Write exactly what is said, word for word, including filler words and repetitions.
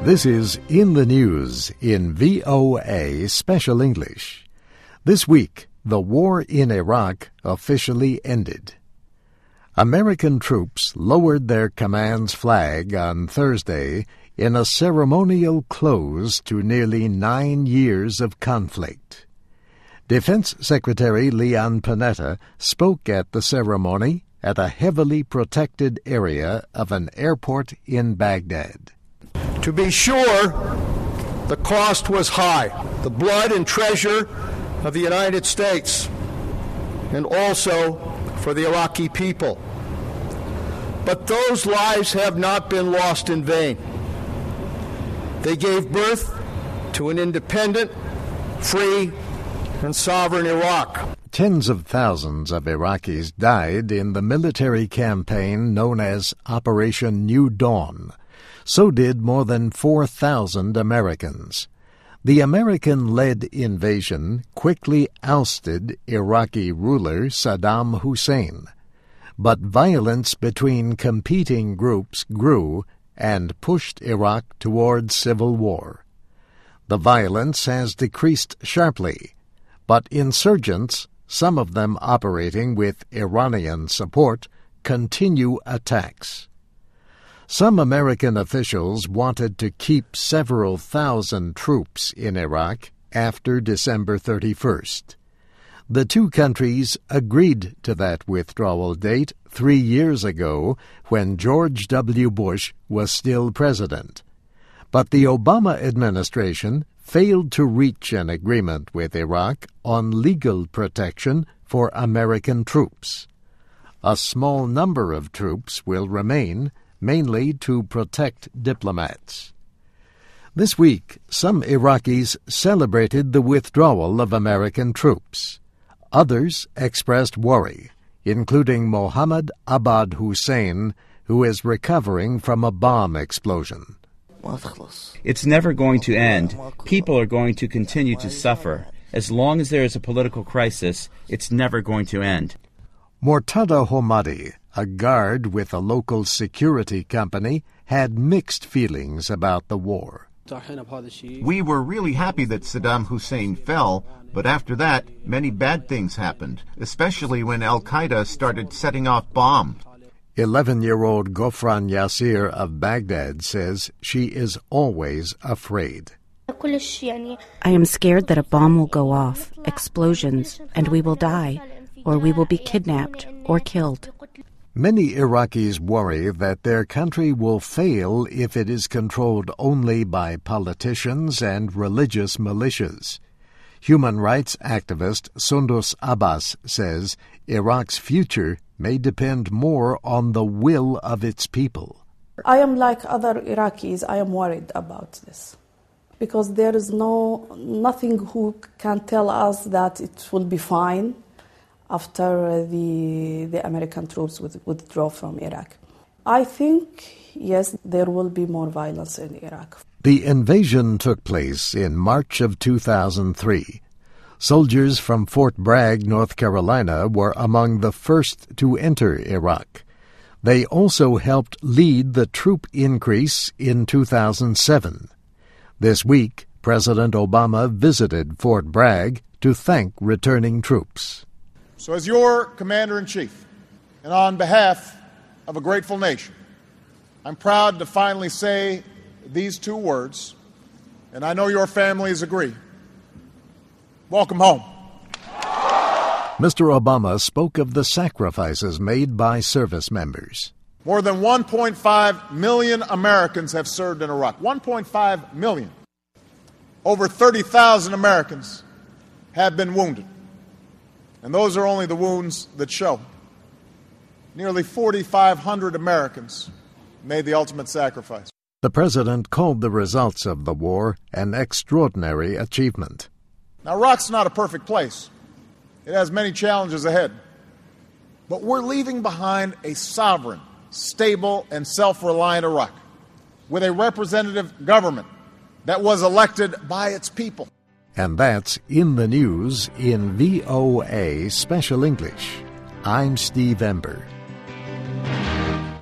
This is In the News in V O A Special English. This week, the war in Iraq officially ended. American troops lowered their command's flag on Thursday in a ceremonial close to nearly nine years of conflict. Defense Secretary Leon Panetta spoke at the ceremony at a heavily protected area of an airport in Baghdad. To be sure, the cost was high. The blood and treasure of the United States, and also for the Iraqi people. But those lives have not been lost in vain. They gave birth to an independent, free, and sovereign Iraq. Tens of thousands of Iraqis died in the military campaign known as Operation New Dawn. So did more than four thousand Americans. The American-led invasion quickly ousted Iraqi ruler Saddam Hussein. But violence between competing groups grew and pushed Iraq toward civil war. The violence has decreased sharply, but insurgents, some of them operating with Iranian support, continue attacks. Some American officials wanted to keep several thousand troops in Iraq after December thirty-first. The two countries agreed to that withdrawal date three years ago when George W. Bush was still president. But the Obama administration failed to reach an agreement with Iraq on legal protection for American troops. A small number of troops will remain, mainly to protect diplomats. This week, some Iraqis celebrated the withdrawal of American troops. Others expressed worry, including Mohammed Abad Hussein, who is recovering from a bomb explosion. It's never going to end. People are going to continue to suffer. As long as there is a political crisis, it's never going to end. Mortada Homadi, a guard with a local security company, had mixed feelings about the war. We were really happy that Saddam Hussein fell, but after that, many bad things happened, especially when al-Qaeda started setting off bombs. Eleven-year-old Gofran Yassir of Baghdad says she is always afraid. I am scared that a bomb will go off, explosions, and we will die, or we will be kidnapped or killed. Many Iraqis worry that their country will fail if it is controlled only by politicians and religious militias. Human rights activist Sundus Abbas says Iraq's future may depend more on the will of its people. I am like other Iraqis. I am worried about this because there is no nothing who can tell us that it will be fine after the the American troops withdraw from Iraq. I think, yes, there will be more violence in Iraq. The invasion took place in March of two thousand three. Soldiers from Fort Bragg, North Carolina, were among the first to enter Iraq. They also helped lead the troop increase in two thousand seven. This week, President Obama visited Fort Bragg to thank returning troops. So as your Commander-in-Chief, and on behalf of a grateful nation, I'm proud to finally say these two words, and I know your families agree. Welcome home. Mister Obama spoke of the sacrifices made by service members. More than one point five million Americans have served in Iraq. one point five million. Over thirty thousand Americans have been wounded. And those are only the wounds that show. Nearly forty-five hundred Americans made the ultimate sacrifice. The president called the results of the war an extraordinary achievement. Now, Iraq's not a perfect place. It has many challenges ahead. But we're leaving behind a sovereign, stable, and self-reliant Iraq with a representative government that was elected by its people. And that's In the News in V O A Special English. I'm Steve Ember.